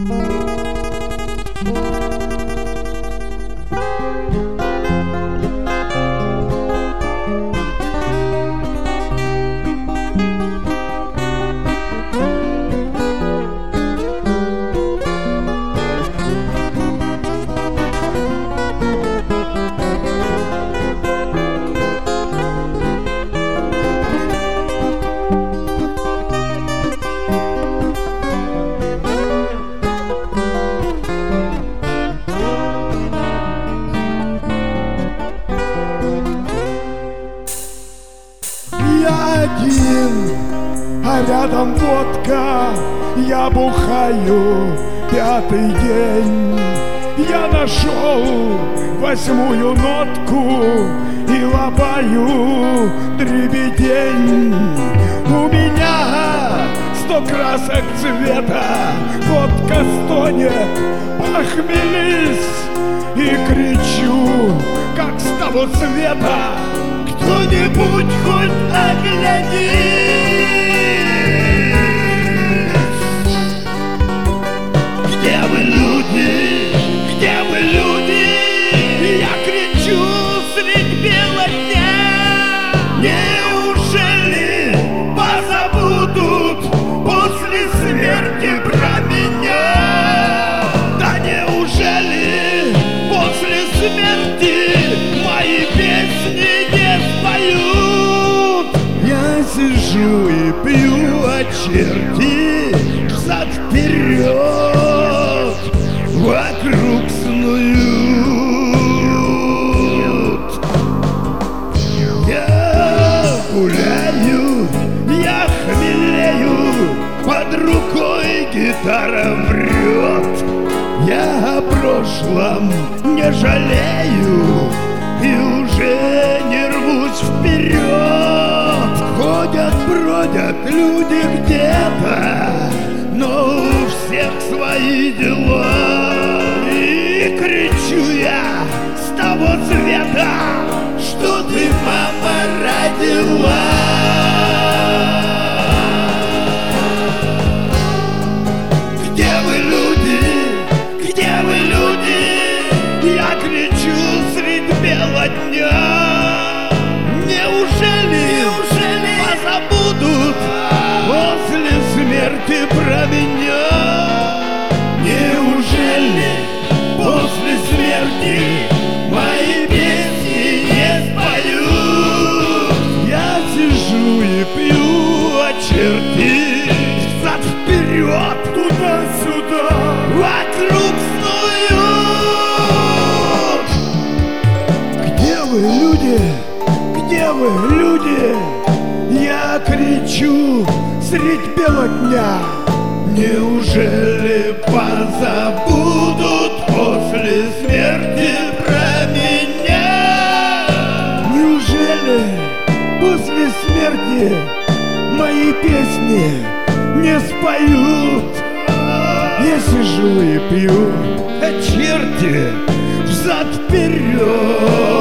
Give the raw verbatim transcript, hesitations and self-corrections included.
Я один, а рядом водка. Я бухаю пятый день. Я нашел восьмую нотку и лобаю дребедень. У меня сто красок цвета, водка стонет, похмелись. И кричу, как с того света: кто-нибудь хоть оглянись! Где вы, люди? Где вы, люди? Я кричу средь бела дня. Неужели позабудут после смерти про меня? Да неужели после смерти мои песни не споют? Я сижу и пью, а черти взад-вперед вокруг снуют. Я гуляю, я хмелею, под рукой гитара врет. Я о прошлом не жалею и уже не рвусь вперед. Ходят, бродят люди где-то, но у всех свои дела. И кричу я с того света, что ты, мама, родила. Где вы, люди? Где вы, люди? Я кричу средь бела дня. Неужели, неужели позабудут после смерти про меня? Неужели после смерти мои песни не споют? Я сижу и пью, а черти взад-вперед, туда-сюда, вокруг снуют. Где вы, люди? Где вы, люди? Я кричу средь бела дня. Неужели позабудут после смерти про меня? Неужели после смерти мои песни не споют? Я сижу и пью, а черти взад-вперед